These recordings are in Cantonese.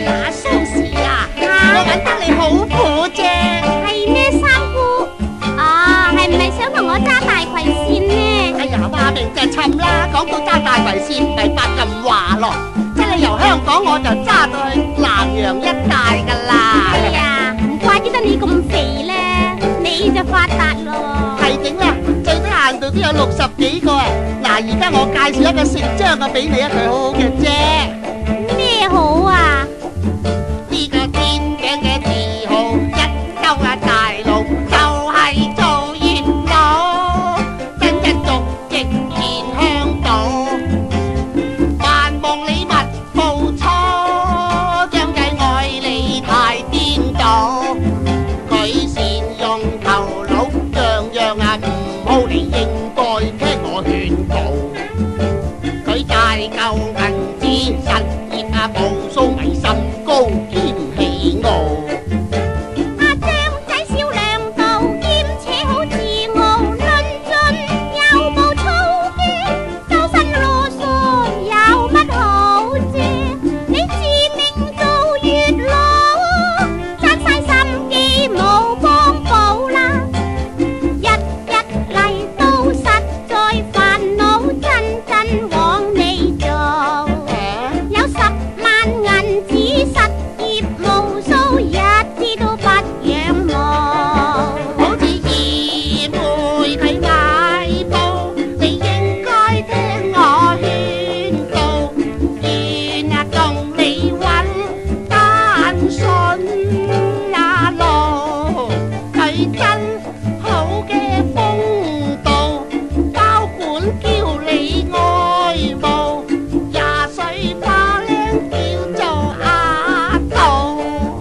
呀，蘇時啊，我揾得你好苦啫。 係咩三姑？哦，係唔係想同我揸大葵線呢？ 哎呀，話明就沉啦，講到揸大葵線，咪發咁話咯。即係你由香港我就揸到去南洋一帶㗎啦。 哎呀，唔怪之得你咁肥咧，你就發達咯。 係點咧？最低限度都有60幾個啊！嗱，而家我介紹一個姓張嘅俾你啊，佢好好嘅啫。 咩好啊？ 呢個天井嘅字號一鳩啊大佬，就係做月老，真真足直健香島，還望你勿付錯，張計愛你太顛倒，佢善用頭腦，樣樣啊唔好你應該聽我勸告，佢大嚿銀紙實業啊無數迷心高兼喜傲。 阿張仔少量度，兼且好自傲，論盡又冇操嘅，周身囉嗦有乜好啫？你自命做月老，爭晒心機冇幫補啦，日日嚟到實在煩惱，真真往你做。有10萬銀紙實業無數，一啲都不仰慕。 好似二妹佢買報，你應該聽我勸告，願啊共你揾單順呀路，佢真好嘅風度，包管叫你愛慕，20歲花靚叫做阿杜。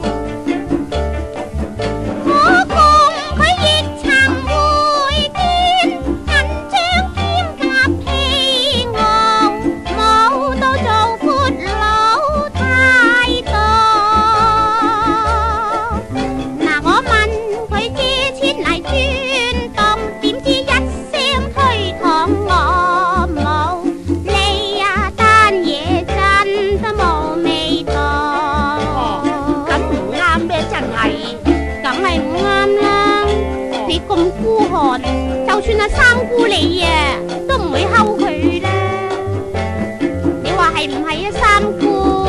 我共佢亦曾會見，銀章兼夾氣昂，冇到做闊佬太多。嗱，我問佢借錢嚟轉動，點知一聲推搪我冇，你呀單嘢真都冇味道。 咁唔啱咩？真係。 梗係唔啱啦！你咁孤寒，就算係三姑你啊，都唔會睺佢啦。你話係唔係啊，三姑？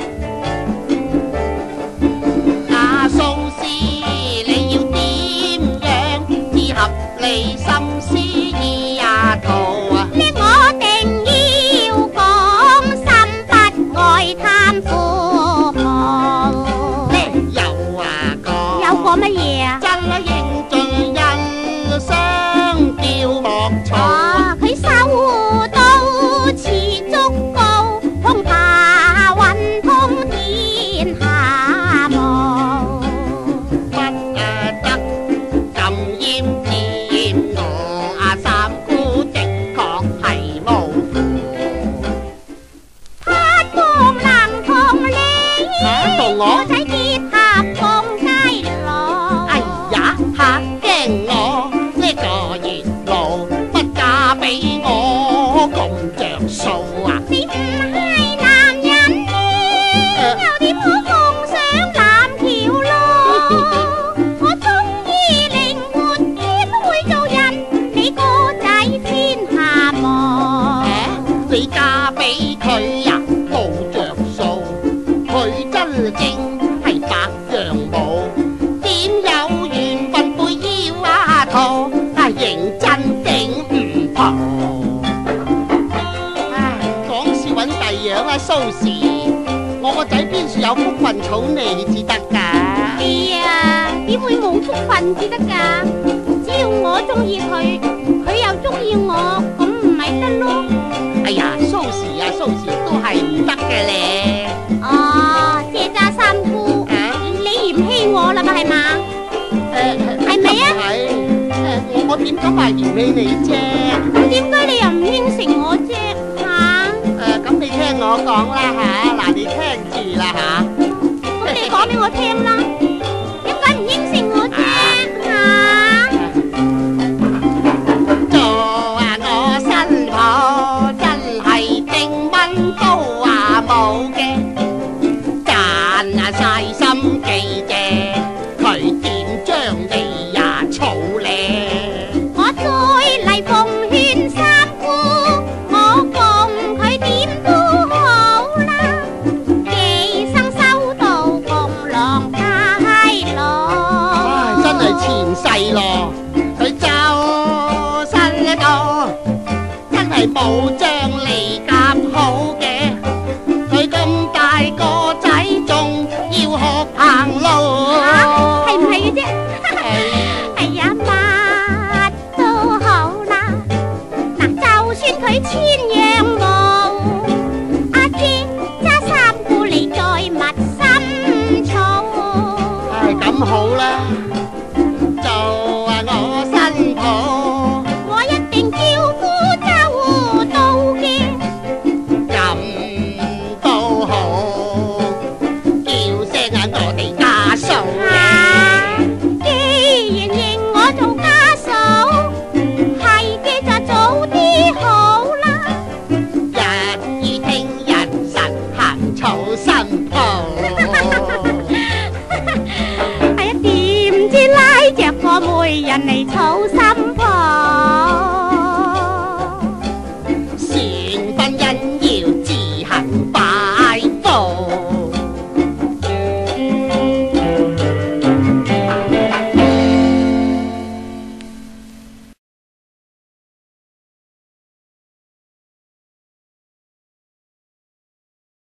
阿蘇斯，你要點樣至合理心思意呀圖啊？ 呢我定要講，心不愛貪富豪。 咩有啊講？ 有講乜嘢啊？ 真係認盡人相吊莫嘈啊！ 佢收到似足高，通爬運通天下無。 不得咁奄尖，我阿三姑的確係無符。 他當能同你同我仔結合共偕老。 哎呀，嚇驚我呢個月老不嫁俾我咁着數啊！ 你唔係男人呢，又點可奉上藍條路？我中意靈活兼會做人，你個仔天下無。 你嫁俾佢呀冇着數，佢真正係白羊毛，點有緣分背腰啊套，認真頂唔蒲。唉，講笑揾第樣啦，蘇時，我個仔邊處有福分草你至得㗎？ 哎呀，點會冇福分至得㗎？只要我中意佢，佢又中意我，咁唔係得咯？ 哎呀，蘇時啊，蘇時都係唔得嘅咧。 哦，謝渣三姑，你嫌棄我啦嘛係嘛？係咪啊？ 係，我點敢話嫌棄你啫？ 咁點解你又唔應承我啫？ 咁你聽我講啦嚇，嗱你聽住啦嚇。 咁你講俾我聽啦，點解唔應承我啫？ 做啊我新抱真係定蚊高啊冇嘅，賺細咯，佢周身多，真係冇張利咁好嘅。佢咁大個仔仲要學行路， 係唔係嘅啫？哎呀，乜都好啦。嗱，就算佢千樣無，阿姐揸3顧嚟再密心草。 咁好啦，做我新抱， 我一定照顧周到嘅。 咁都好，叫聲我哋家嫂既然認我做家嫂，係嘅就早啲好啦。 日與聽日實行草新抱。 哎呀，點知拉着個媒人嚟草